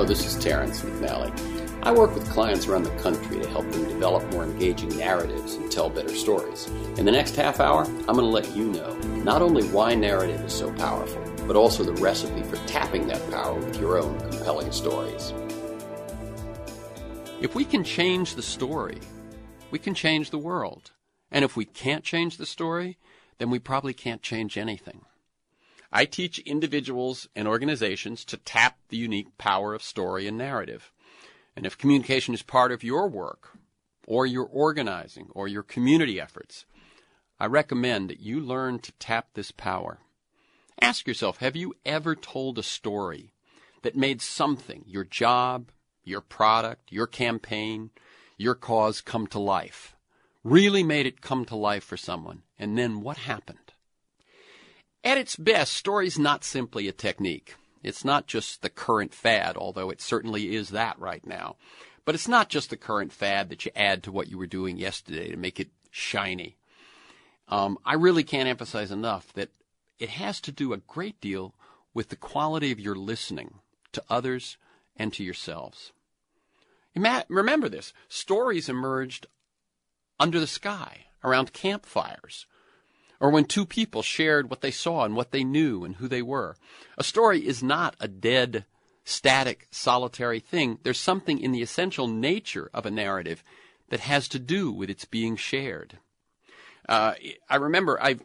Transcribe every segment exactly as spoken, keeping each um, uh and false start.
Hello, this is Terrence McNally. I work with clients around the country to help them develop more engaging narratives and tell better stories. In the next half hour, I'm going to let you know not only why narrative is so powerful, but also the recipe for tapping that power with your own compelling stories. If we can change the story, we can change the world. And if we can't change the story, then we probably can't change anything. I teach individuals and organizations to tap the unique power of story and narrative. And if communication is part of your work, or your organizing, or your community efforts, I recommend that you learn to tap this power. Ask yourself, have you ever told a story that made something, your job, your product, your campaign, your cause come to life? Really made it come to life for someone. And then what happened? At its best, story's not simply a technique. It's not just the current fad, although it certainly is that right now. But it's not just the current fad that you add to what you were doing yesterday to make it shiny. Um, I really can't emphasize enough that it has to do a great deal with the quality of your listening to others and to yourselves. Ima- remember this, stories emerged under the sky, around campfires, or when two people shared what they saw and what they knew and who they were. A story is not a dead, static, solitary thing. There's something in the essential nature of a narrative that has to do with its being shared. Uh, I remember I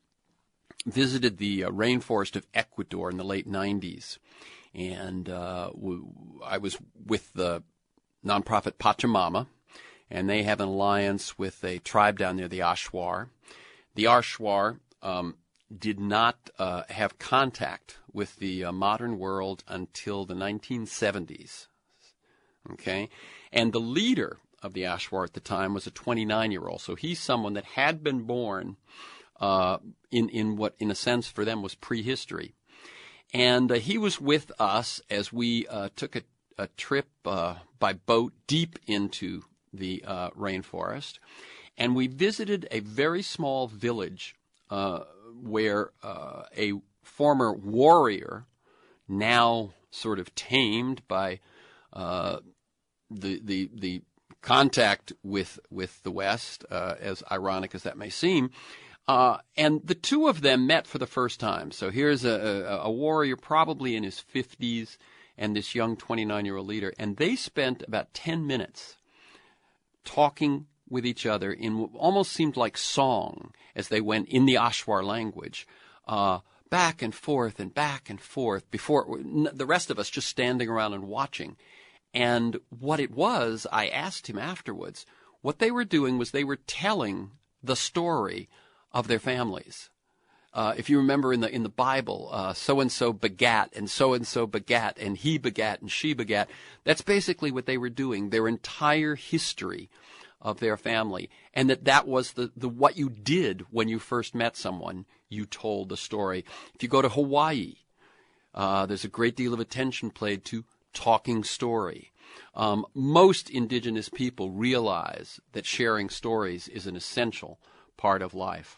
visited the uh, rainforest of Ecuador in the late nineties, and uh, w- I was with the nonprofit Pachamama, and they have an alliance with a tribe down there, the Ashwar. The Ashwar um, did not uh, have contact with the uh, modern world until the nineteen seventies. Okay, and the leader of the Ashwar at the time was a twenty-nine-year-old. So he's someone that had been born uh, in in what, in a sense, for them was prehistory. And uh, he was with us as we uh, took a, a trip uh, by boat deep into the uh, rainforest. And we visited a very small village uh, where uh, a former warrior, now sort of tamed by uh, the the the contact with with the West, uh, as ironic as that may seem, uh, and the two of them met for the first time. So here's a, a, a warrior probably in his fifties and this young twenty-nine-year-old leader, and they spent about ten minutes talking with each other in what almost seemed like song as they went in the Ashwar language, uh, back and forth and back and forth, before the rest of us just standing around and watching. And what it was, I asked him afterwards, what they were doing was they were telling the story of their families. Uh, if you remember in the in the Bible, uh, so-and-so begat, and so-and-so begat, and he begat, and she begat. That's basically what they were doing, their entire history of their family, and that that was the, the what you did when you first met someone. You told the story. If you go to Hawaii, uh, there's a great deal of attention played to talking story. Um, most indigenous people realize that sharing stories is an essential part of life.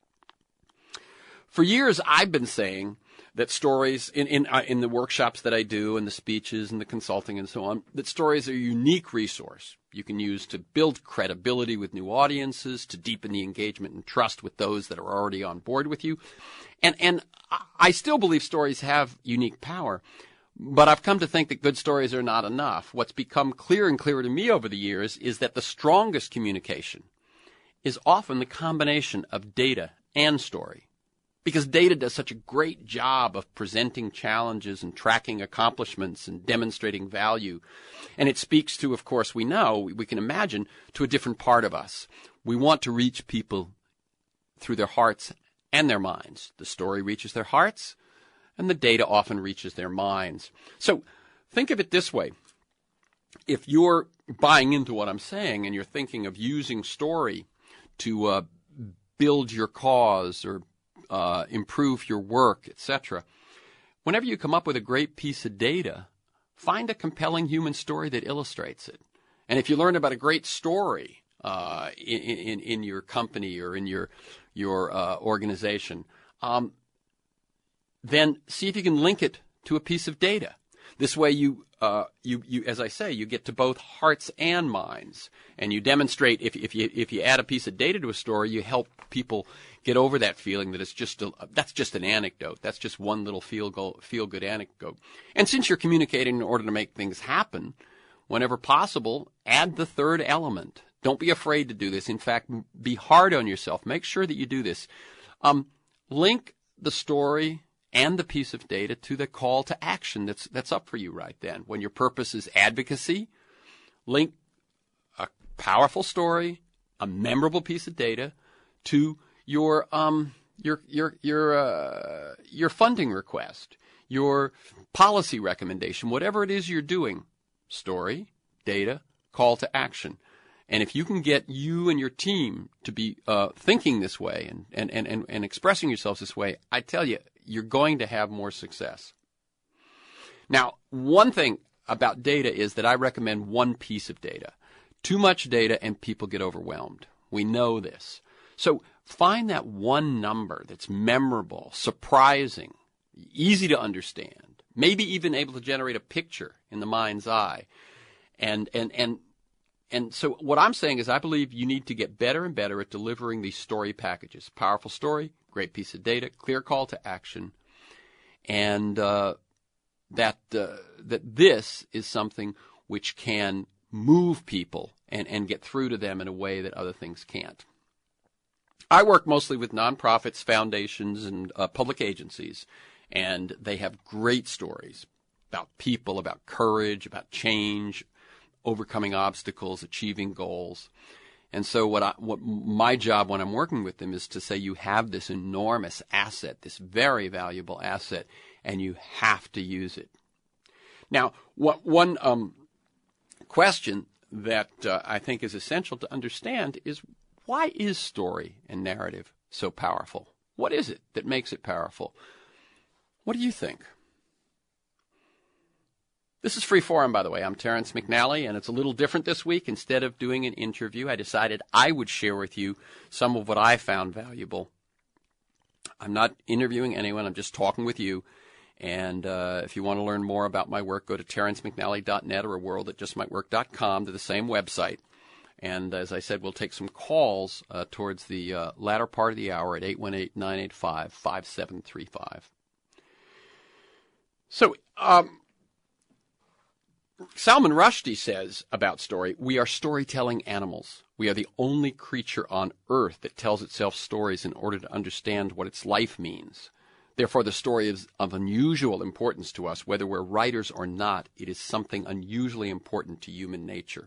For years, I've been saying that stories, in in, uh, in the workshops that I do, and the speeches and the consulting and so on, that stories are a unique resource you can use to build credibility with new audiences, to deepen the engagement and trust with those that are already on board with you. And and I still believe stories have unique power, but I've come to think that good stories are not enough. What's become clearer and clearer to me over the years is that the strongest communication is often the combination of data and story. Because data does such a great job of presenting challenges and tracking accomplishments and demonstrating value. And it speaks to, of course, we know, we can imagine, to a different part of us. We want to reach people through their hearts and their minds. The story reaches their hearts, and the data often reaches their minds. So think of it this way. If you're buying into what I'm saying and you're thinking of using story to uh, build your cause or Uh, improve your work, et cetera. Whenever you come up with a great piece of data, find a compelling human story that illustrates it. And if you learn about a great story uh, in, in in your company or in your your uh, organization, um, then see if you can link it to a piece of data. This way you, uh, you, you, as I say, you get to both hearts and minds, and you demonstrate if, if you, if you add a piece of data to a story, you help people get over that feeling that it's just a, that's just an anecdote. That's just one little feel go, feel good anecdote. And since you're communicating in order to make things happen, whenever possible, add the third element. Don't be afraid to do this. In fact, be hard on yourself. Make sure that you do this. Um, link the story and the piece of data to the call to action that's that's up for you right then. When your purpose is advocacy, link a powerful story, a memorable piece of data, to your um your your your uh, your funding request, your policy recommendation, whatever it is you're doing. Story, data, call to action. And if you can get you and your team to be uh, thinking this way and, and, and, and, and expressing yourselves this way, I tell you, you're going to have more success. Now, one thing about data is that I recommend one piece of data. Too much data and people get overwhelmed. We know this. So find that one number that's memorable, surprising, easy to understand, maybe even able to generate a picture in the mind's eye. And, and, and, And so what I'm saying is I believe you need to get better and better at delivering these story packages. Powerful story, great piece of data, clear call to action, and uh, that uh, that this is something which can move people and, and get through to them in a way that other things can't. I work mostly with nonprofits, foundations, and uh, public agencies, and they have great stories about people, about courage, about change, overcoming obstacles, achieving goals. And so what I, what my job when I'm working with them is to say you have this enormous asset, this very valuable asset, and you have to use it. Now, what, one um, question that uh, I think is essential to understand is, why is story and narrative so powerful? What is it that makes it powerful? What do you think? This is Freeforum, by the way. I'm Terrence McNally, and it's a little different this week. Instead of doing an interview, I decided I would share with you some of what I found valuable. I'm not interviewing anyone. I'm just talking with you. And uh, if you want to learn more about my work, go to terrence mcnally dot net or a world that just might work dot com to the same website. And as I said, we'll take some calls uh, towards the uh, latter part of the hour at eight one eight, nine eight five, five seven three five. So, um... Salman Rushdie says about story, we are storytelling animals. We are the only creature on earth that tells itself stories in order to understand what its life means. Therefore, the story is of unusual importance to us. Whether we're writers or not, it is something unusually important to human nature.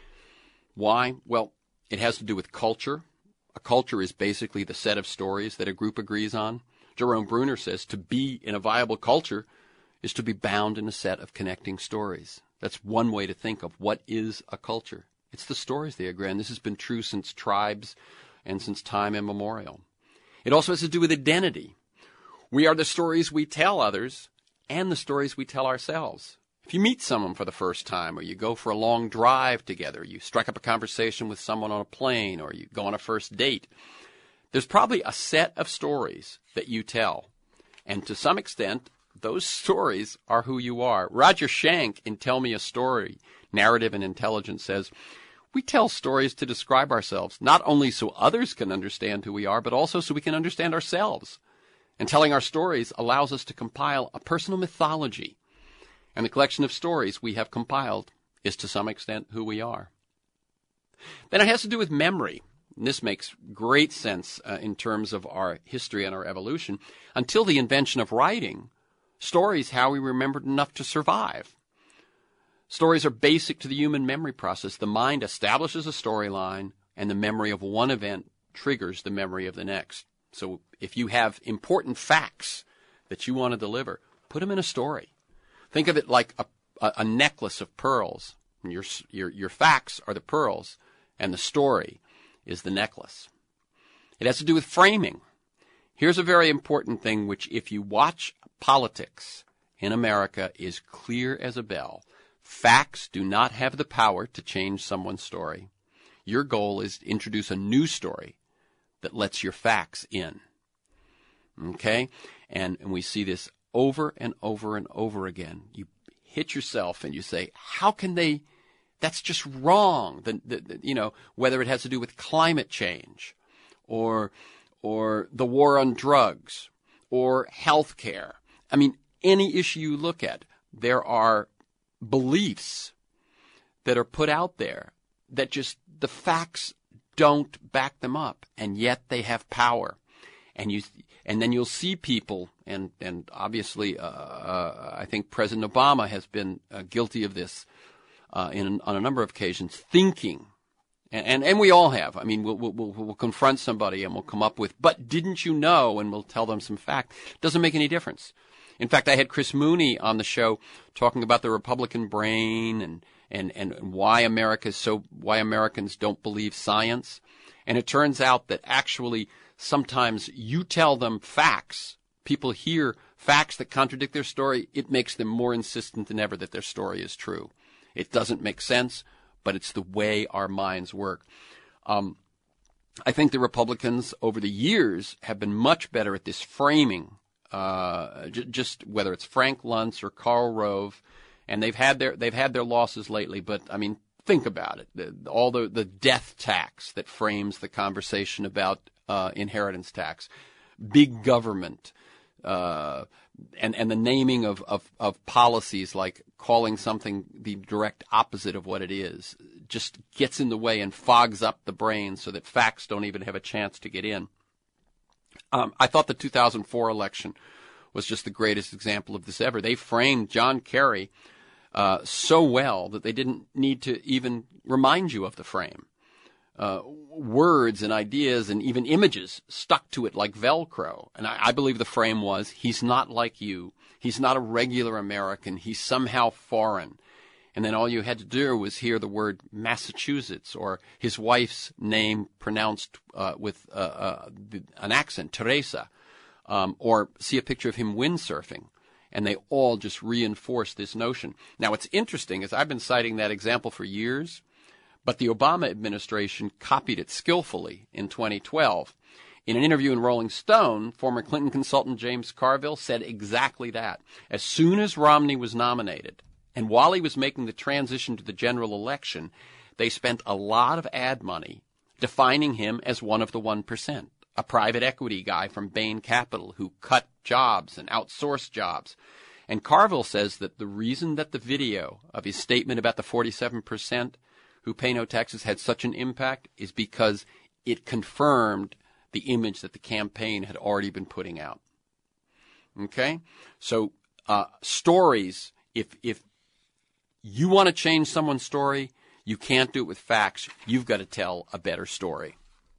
Why? Well, it has to do with culture. A culture is basically the set of stories that a group agrees on. Jerome Bruner says to be in a viable culture is to be bound in a set of connecting stories. That's one way to think of what is a culture. It's the stories they agree on. This has been true since tribes and since time immemorial. It also has to do with identity. We are the stories we tell others and the stories we tell ourselves. If you meet someone for the first time, or you go for a long drive together, you strike up a conversation with someone on a plane, or you go on a first date, there's probably a set of stories that you tell. And to some extent, those stories are who you are. Roger Schenck in Tell Me a Story, Narrative and Intelligence says, we tell stories to describe ourselves, not only so others can understand who we are, but also so we can understand ourselves. And telling our stories allows us to compile a personal mythology. And the collection of stories we have compiled is to some extent who we are. Then it has to do with memory. And this makes great sense uh, in terms of our history and our evolution. Until the invention of writing, stories how we remembered enough to survive. Stories are basic to the human memory process. The mind establishes a storyline, and the memory of one event triggers the memory of the next. So if you have important facts that you want to deliver, put them in a story. Think of it like a, a, a necklace of pearls. And your, your, your facts are the pearls, and the story is the necklace. It has to do with framing. Here's a very important thing which, if you watch politics in America, is clear as a bell. Facts do not have the power to change someone's story. Your goal is to introduce a new story that lets your facts in. Okay? And, and we see this over and over and over again. You hit yourself and you say, how can they, that's just wrong. The, the, the, you know, whether it has to do with climate change or, or the war on drugs or health care. I mean, any issue you look at, there are beliefs that are put out there that just the facts don't back them up, and yet they have power. And you, and then you'll see people, and and obviously, uh, uh, I think President Obama has been uh, guilty of this uh, in on a number of occasions, thinking, and and, and we all have. I mean, we'll, we'll we'll confront somebody and we'll come up with, but didn't you know? And we'll tell them some fact. Doesn't make any difference. In fact, I had Chris Mooney on the show talking about the Republican brain and and and why America is so why Americans don't believe science. And it turns out that actually sometimes you tell them facts, people hear facts that contradict their story, it makes them more insistent than ever that their story is true. It doesn't make sense, but it's the way our minds work. Um, I think the Republicans over the years have been much better at this framing, uh, j- just whether it's Frank Luntz or Karl Rove, and they've had their they've had their losses lately, but I mean, think about it. The, all the, the death tax that frames the conversation about uh, inheritance tax, big government, uh, and, and the naming of, of, of policies like calling something the direct opposite of what it is just gets in the way and fogs up the brain so that facts don't even have a chance to get in. Um, I thought the two thousand four election was just the greatest example of this ever. They framed John Kerry Uh, so well that they didn't need to even remind you of the frame. Uh, words and ideas and even images stuck to it like Velcro. And I, I believe the frame was, he's not like you. He's not a regular American. He's somehow foreign. And then all you had to do was hear the word Massachusetts or his wife's name pronounced uh, with uh, uh, an accent, Teresa, um, or see a picture of him windsurfing. And they all just reinforce this notion. Now, what's interesting is I've been citing that example for years, but the Obama administration copied it skillfully in twenty twelve. In an interview in Rolling Stone, former Clinton consultant James Carville said exactly that. As soon as Romney was nominated, and while he was making the transition to the general election, they spent a lot of ad money defining him as one of the one percent. A private equity guy from Bain Capital who cut jobs and outsourced jobs. And Carville says that the reason that the video of his statement about the forty-seven percent who pay no taxes had such an impact is because it confirmed the image that the campaign had already been putting out. Okay? So uh, stories, if if you want to change someone's story, you can't do it with facts. You've got to tell a better story.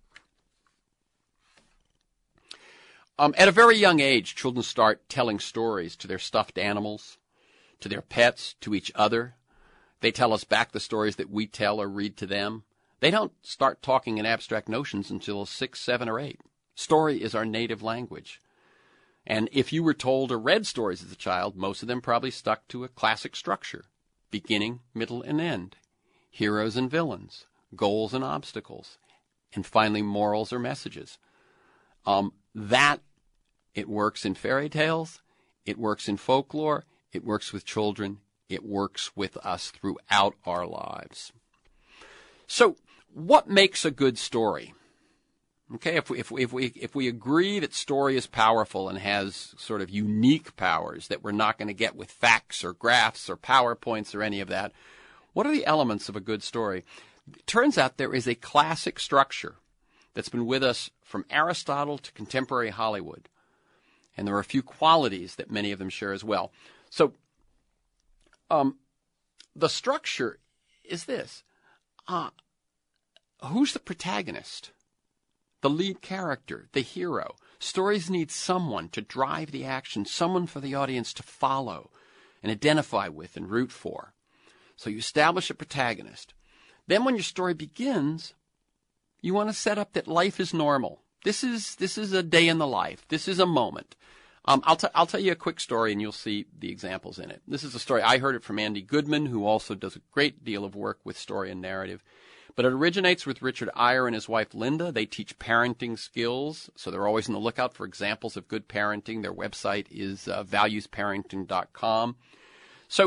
Um, at a very young age, children start telling stories to their stuffed animals, to their pets, to each other. They tell us back the stories that we tell or read to them. They don't start talking in abstract notions until six, seven, or eight. Story is our native language. And if you were told or read stories as a child, most of them probably stuck to a classic structure, beginning, middle, and end, heroes and villains, goals and obstacles, and finally morals or messages. Um, that, it works in fairy tales, it works in folklore, it works with children, it works with us throughout our lives. So, what makes a good story? Okay, if we, if we, if we, if we agree that story is powerful and has sort of unique powers that we're not going to get with facts or graphs or PowerPoints or any of that, what are the elements of a good story? It turns out there is a classic structure that's been with us from Aristotle to contemporary Hollywood. And there are a few qualities that many of them share as well. So, um, the structure is this. Uh, who's the protagonist? The lead character, the hero. Stories need someone to drive the action, someone for the audience to follow and identify with and root for. So you establish a protagonist. Then when your story begins, you want to set up that life is normal. This is this is a day in the life. This is a moment. Um, I'll, t- I'll tell you a quick story, and you'll see the examples in it. This is a story. I heard it from Andy Goodman, who also does a great deal of work with story and narrative. But it originates with Richard Eyre and his wife, Linda. They teach parenting skills, so they're always on the lookout for examples of good parenting. Their website is uh, values parenting dot com. So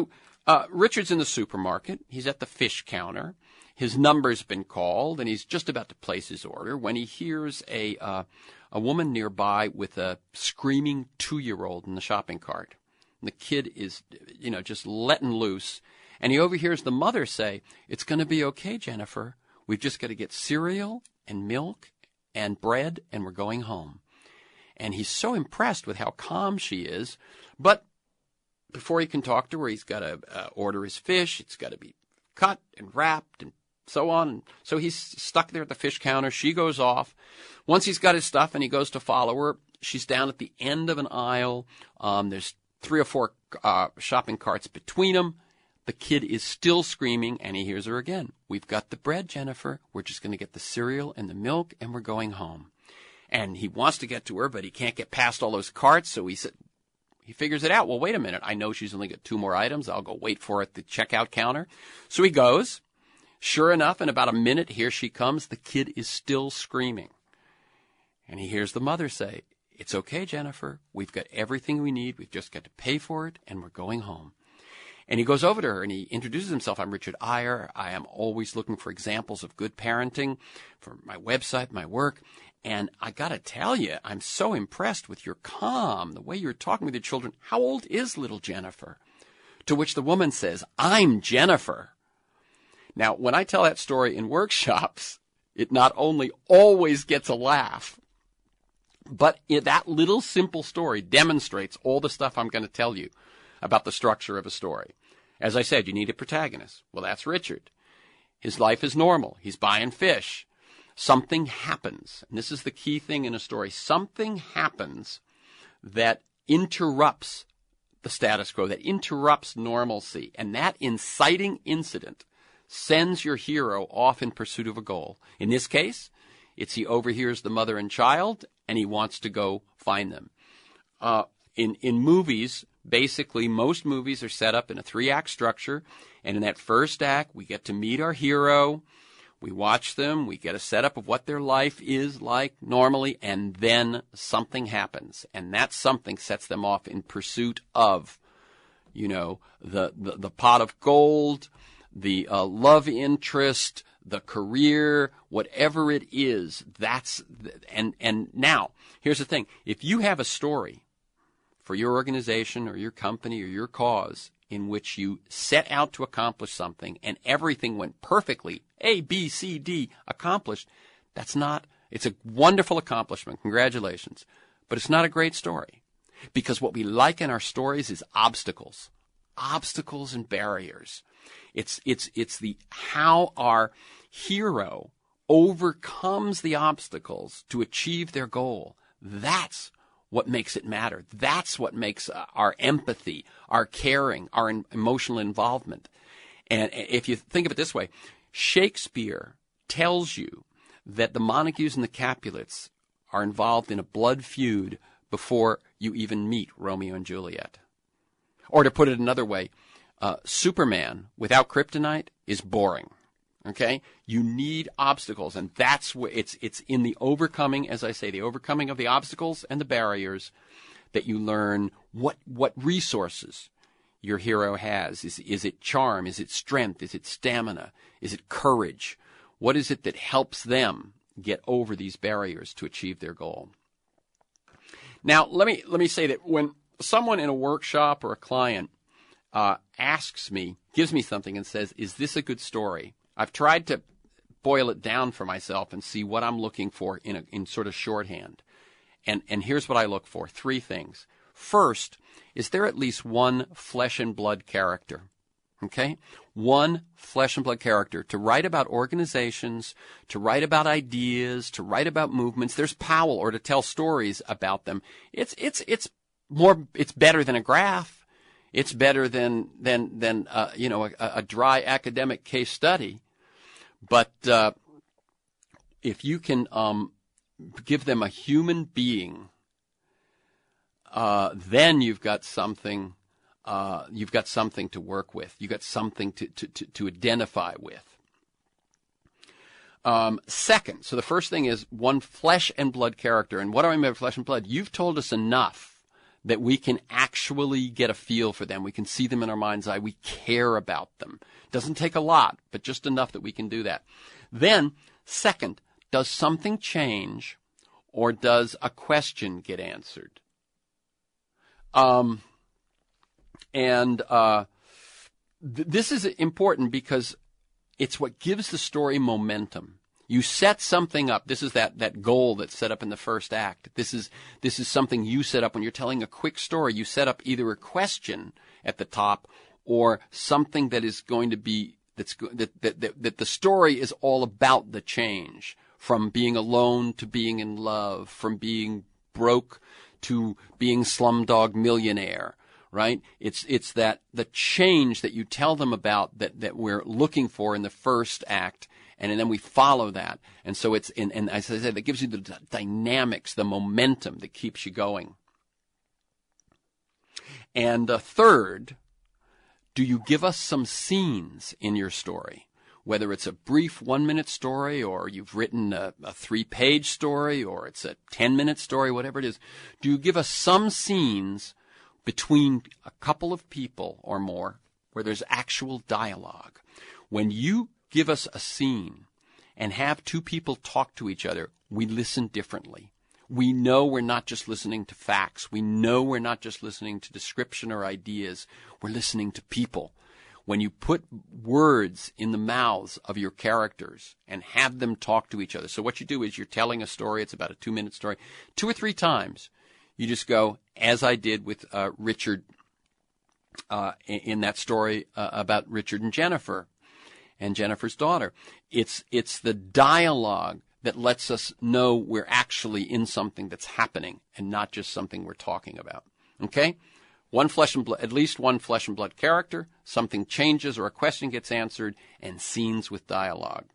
Uh, Richard's in the supermarket. He's at the fish counter. His number's been called, and he's just about to place his order when he hears a uh, a woman nearby with a screaming two-year-old in the shopping cart. And the kid is, you know, just letting loose. And he overhears the mother say, "It's going to be okay, Jennifer. We've just got to get cereal and milk and bread, and we're going home." And he's so impressed with how calm she is. But before he can talk to her, he's got to uh, order his fish. It's got to be cut and wrapped and so on. So he's stuck there at the fish counter. She goes off. Once he's got his stuff and he goes to follow her, she's down at the end of an aisle. Um, there's three or four uh, shopping carts between them. The kid is still screaming, and he hears her again. "We've got the bread, Jennifer. We're just going to get the cereal and the milk, and we're going home." And he wants to get to her, but he can't get past all those carts, so he said, he figures it out. Well, wait a minute. I know she's only got two more items. I'll go wait for her at the checkout counter. So he goes. Sure enough, in about a minute, here she comes. The kid is still screaming. And he hears the mother say, "It's okay, Jennifer. We've got everything we need. We've just got to pay for it, and we're going home." And he goes over to her and he introduces himself. "I'm Richard Eyre. I am always looking for examples of good parenting for my website, my work. And I got to tell you, I'm so impressed with your calm, the way you're talking with your children. How old is little Jennifer?" To which the woman says, "I'm Jennifer." Now, when I tell that story in workshops, it not only always gets a laugh, but it, that little simple story demonstrates all the stuff I'm going to tell you about the structure of a story. As I said, you need a protagonist. Well, that's Richard. His life is normal. He's buying fish. Something happens, and this is the key thing in a story. Something happens that interrupts the status quo, that interrupts normalcy, and that inciting incident sends your hero off in pursuit of a goal. In this case, it's he overhears the mother and child, and he wants to go find them. Uh, in, in movies, basically, most movies are set up in a three-act structure, and in that first act, we get to meet our hero. We watch them, we get a setup of what their life is like normally, and then something happens. And that something sets them off in pursuit of, you know, the, the, the pot of gold, the uh, love interest, the career, whatever it is. That's, and, and now, here's the thing. If you have a story for your organization or your company or your cause in which you set out to accomplish something and everything went perfectly, A, B, C, D, accomplished, that's not, it's a wonderful accomplishment. Congratulations. But it's not a great story. Because what we like in our stories is obstacles. Obstacles and barriers. It's, it's, it's the, how our hero overcomes the obstacles to achieve their goal. That's what makes it matter. That's what makes uh, our empathy, our caring, our in, emotional involvement. And if you think of it this way, Shakespeare tells you that the Montagues and the Capulets are involved in a blood feud before you even meet Romeo and Juliet. Or to put it another way, uh, Superman without kryptonite is boring. Okay? You need obstacles, and that's where it's it's in the overcoming, as I say, the overcoming of the obstacles and the barriers that you learn what what resources your hero has. Is is it charm? Is it strength? Is it stamina? Is it courage? What is it that helps them get over these barriers to achieve their goal? Now, let me let me say that when someone in a workshop or a client uh, asks me, gives me something and says, "Is this a good story?" I've tried to boil it down for myself and see what I'm looking for in a, in sort of shorthand. And and here's what I look for. Three things. First, is there at least one flesh and blood character? Okay? One flesh and blood character to write about organizations, to write about ideas, to write about movements. There's Powell, or to tell stories about them. It's it's it's more it's better than a graph. It's better than than than uh, you know a, a dry academic case study. But uh, if you can um, give them a human being, uh, then you've got something. Uh, you've got something to work with. You've got something to to to, to identify with. Um, second, so the first thing is one flesh and blood character. And what do I mean by flesh and blood? You've told us enough that we can actually get a feel for them. We can see them in our mind's eye. We care about them. Doesn't take a lot, but just enough that we can do that. Then, second, does something change, or does a question get answered? Um, and uh, th- this is important because it's what gives the story momentum. You set something up. This is that, that goal that's set up in the first act. This is this is something you set up when you're telling a quick story. You set up either a question at the top or something that is going to be that's that that that, that the story is all about the change from being alone to being in love, from being broke to being slumdog millionaire. Right? It's it's that the change that you tell them about that, that we're looking for in the first act, and then we follow that. And so it's in, and as I said, that gives you the d- dynamics, the momentum that keeps you going. And uh, third, do you give us some scenes in your story? Whether it's a brief one-minute story, or you've written a, a three-page story, or it's a ten-minute story, whatever it is, do you give us some scenes between a couple of people or more where there's actual dialogue? When you give us a scene and have two people talk to each other, we listen differently. We know we're not just listening to facts. We know we're not just listening to description or ideas. We're listening to people. When you put words in the mouths of your characters and have them talk to each other. So what you do is you're telling a story. It's about a two-minute story. Two or three times, you just go, as I did with uh, Richard uh, in, in that story uh, about Richard and Jennifer and Jennifer's daughter. It's it's the dialogue that lets us know we're actually in something that's happening and not just something we're talking about. Okay? One flesh and blood, at least one flesh and blood character, something changes or a question gets answered, and scenes with dialogue.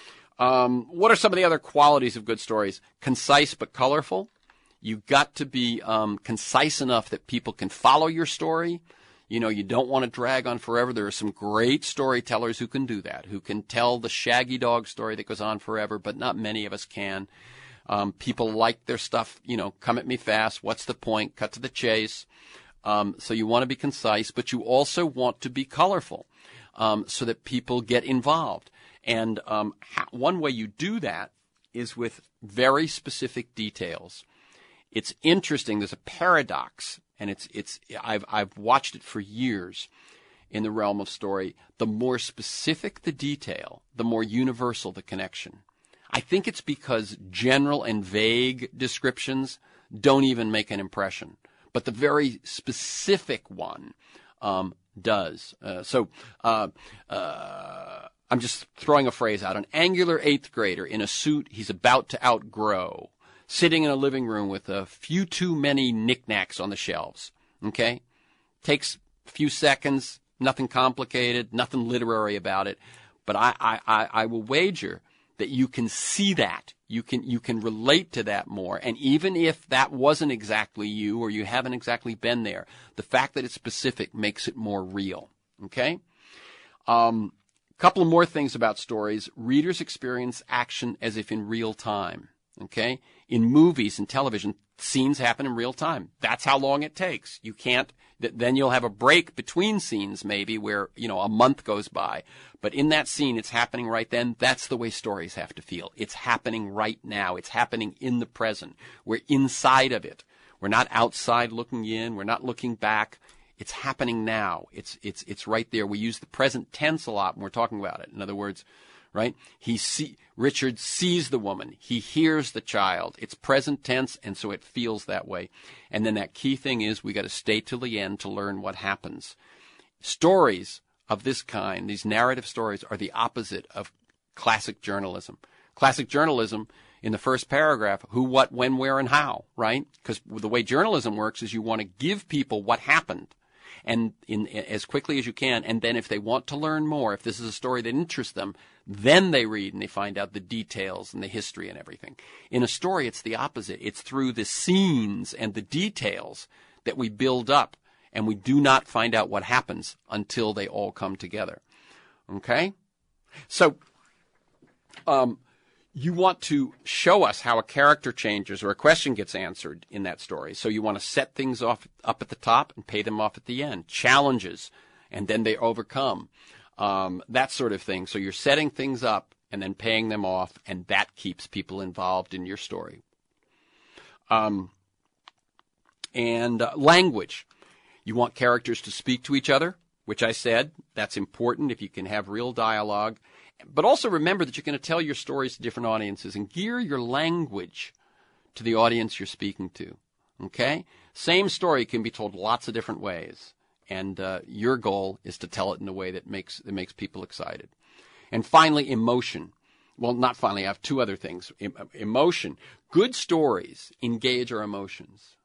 Um, what are some of the other qualities of good stories? Concise but colorful. You've got to be um, concise enough that people can follow your story. You know, you don't want to drag on forever. There are some great storytellers who can do that, who can tell the shaggy dog story that goes on forever, but not many of us can. Um, people like their stuff, you know, come at me fast. What's the point? Cut to the chase. Um, so you want to be concise, but you also want to be colorful um, so that people get involved. And um, ha- one way you do that is with very specific details. It's interesting. There's a paradox, and it's it's I've I've watched it for years in the realm of story. The more specific the detail, the more universal the connection. I think it's because general and vague descriptions don't even make an impression, but the very specific one um, does. Uh, so uh, uh, I'm just throwing a phrase out. An angular eighth grader in a suit he's about to outgrow, sitting in a living room with a few too many knickknacks on the shelves. Okay? Takes a few seconds, nothing complicated, nothing literary about it. But I, I, I, I will wager that you can see that. You can you can relate to that more. And even if that wasn't exactly you or you haven't exactly been there, the fact that it's specific makes it more real. Okay? Um, a couple of more things about stories. Readers experience action as if in real time. Okay? In movies and television, scenes happen in real time. That's how long it takes. You can't, th- then you'll have a break between scenes maybe where, you know, a month goes by. But in that scene, it's happening right then. That's the way stories have to feel. It's happening right now. It's happening in the present. We're inside of it. We're not outside looking in. We're not looking back. It's happening now. It's, it's, it's right there. We use the present tense a lot when we're talking about it. In other words, right? He see, Richard sees the woman. He hears the child. It's present tense, and so it feels that way. And then that key thing is we got to stay till the end to learn what happens. Stories of this kind, these narrative stories, are the opposite of classic journalism. Classic journalism, in the first paragraph, who, what, when, where, and how, right? Because the way journalism works is you want to give people what happened, and in as quickly as you can, and then if they want to learn more, if this is a story that interests them, then they read and they find out the details and the history and everything. In a story, it's the opposite. It's through the scenes and the details that we build up, and we do not find out what happens until they all come together. Okay? So, um, you want to show us how a character changes or a question gets answered in that story. So you want to set things off up at the top and pay them off at the end. Challenges, and then they overcome. Um, that sort of thing. So you're setting things up and then paying them off, and that keeps people involved in your story. Um, and uh, language. You want characters to speak to each other, which I said, that's important if you can have real dialogue. But also remember that you're going to tell your stories to different audiences and gear your language to the audience you're speaking to. Okay? Same story can be told lots of different ways. And uh, your goal is to tell it in a way that makes that makes people excited. And finally, emotion. Well, not finally. I have two other things. E- emotion. Good stories engage our emotions.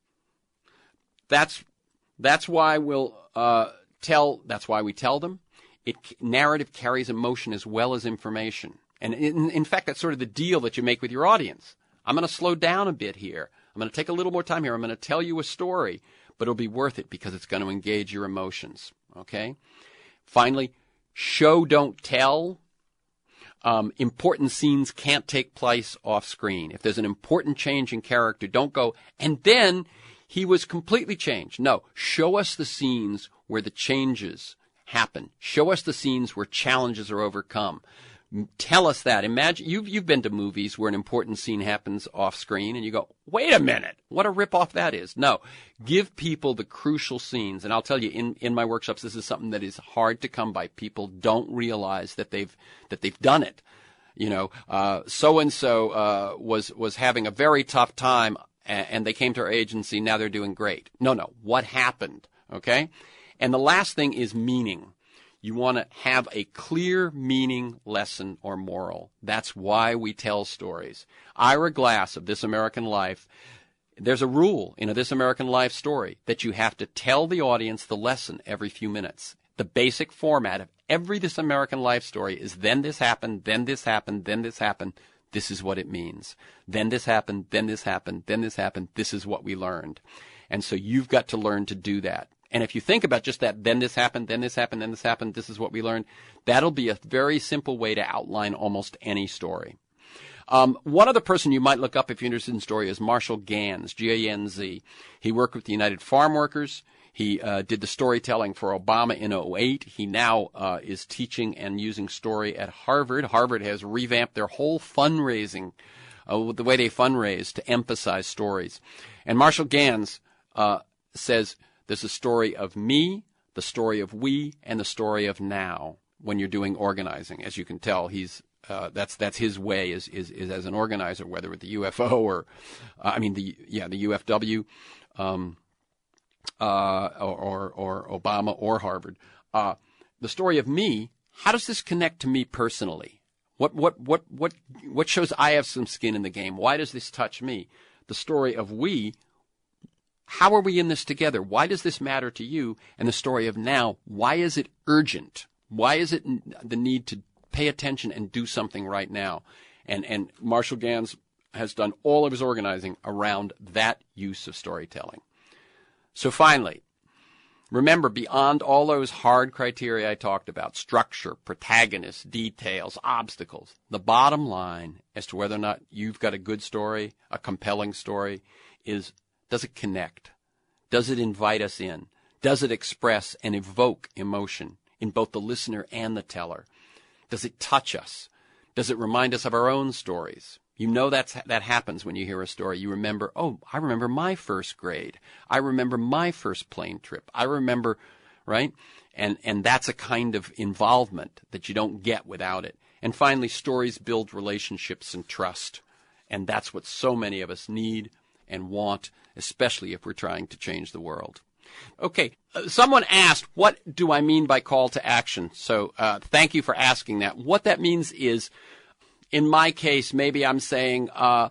That's that's why we'll uh, tell. That's why we tell them. It, narrative carries emotion as well as information. And in, in fact, that's sort of the deal that you make with your audience. I'm going to slow down a bit here. I'm going to take a little more time here. I'm going to tell you a story, but it'll be worth it because it's going to engage your emotions. Okay? Finally, show, don't tell. Um, important scenes can't take place off screen. If there's an important change in character, don't go, and then he was completely changed. No, show us the scenes where the changes happen. Show us the scenes where challenges are overcome. Tell us that. Imagine you've you've been to movies where an important scene happens off screen and you go, wait a minute, what a ripoff that is. No, give people the crucial scenes. And I'll tell you, in, in my workshops, this is something that is hard to come by. People don't realize that they've that they've done it. You know, uh, so and so uh, was was having a very tough time, and, and they came to our agency. Now they're doing great. No, no, what happened? Okay. And the last thing is meaning. You want to have a clear meaning, lesson, or moral. That's why we tell stories. Ira Glass of This American Life, there's a rule in a This American Life story that you have to tell the audience the lesson every few minutes. The basic format of every This American Life story is then this happened, then this happened, then this happened. This is what it means. Then this happened, then this happened, then this happened. This is what we learned. And so you've got to learn to do that. And if you think about just that, then this happened, then this happened, then this happened, this is what we learned, that'll be a very simple way to outline almost any story. Um, one other person you might look up if you're interested in story is Marshall Ganz, G A N Z. He worked with the United Farm Workers. He uh, did the storytelling for Obama in oh eight. He now uh, is teaching and using story at Harvard. Harvard has revamped their whole fundraising, uh, the way they fundraise to emphasize stories. And Marshall Ganz uh, says, there's a story of me, the story of we, and the story of now when you're doing organizing. As you can tell, he's uh, that's that's his way is, is is as an organizer, whether with the U F O or uh, I mean the yeah the U F W, um, uh, or, or or Obama or Harvard. Uh, the story of me. How does this connect to me personally? What what what what what shows I have some skin in the game? Why does this touch me? The story of we. How are we in this together? Why does this matter to you? And the story of now, why is it urgent? Why is it the need to pay attention and do something right now? And and Marshall Ganz has done all of his organizing around that use of storytelling. So finally, remember, beyond all those hard criteria I talked about, structure, protagonists, details, obstacles, the bottom line as to whether or not you've got a good story, a compelling story, is does it connect? Does it invite us in? Does it express and evoke emotion in both the listener and the teller? Does it touch us? Does it remind us of our own stories? You know that's, that happens when you hear a story. You remember, oh, I remember my first grade. I remember my first plane trip. I remember, right? And, and that's a kind of involvement that you don't get without it. And finally, stories build relationships and trust. And that's what so many of us need and want, especially if we're trying to change the world. Okay, uh, someone asked, what do I mean by call to action? So uh, thank you for asking that. What that means is, in my case, maybe I'm saying, uh,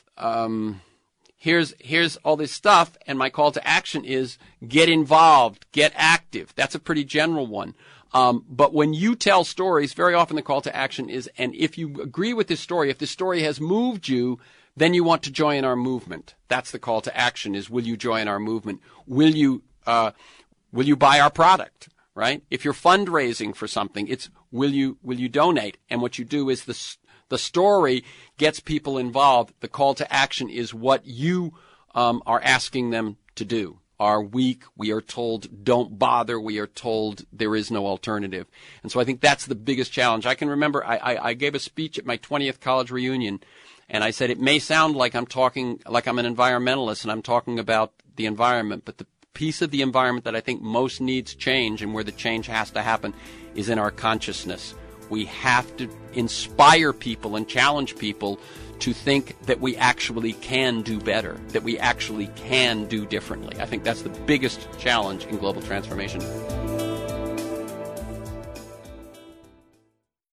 um, here's here's all this stuff, and my call to action is get involved, get active. That's a pretty general one. Um, but when you tell stories, very often the call to action is, and if you agree with this story, if this story has moved you, then you want to join our movement. That's the call to action is, will you join our movement? Will you, uh, will you buy our product, right? If you're fundraising for something, it's, will you, will you donate? And what you do is the, The story gets people involved. The call to action is what you um, are asking them to do. Are weak. We are told don't bother. We are told there is no alternative. And so I think that's the biggest challenge. I can remember I, I, I gave a speech at my twentieth college reunion, and I said it may sound like I'm talking like I'm an environmentalist and I'm talking about the environment, but the piece of the environment that I think most needs change and where the change has to happen is in our consciousness. We have to inspire people and challenge people to think that we actually can do better, that we actually can do differently. I think that's the biggest challenge in global transformation.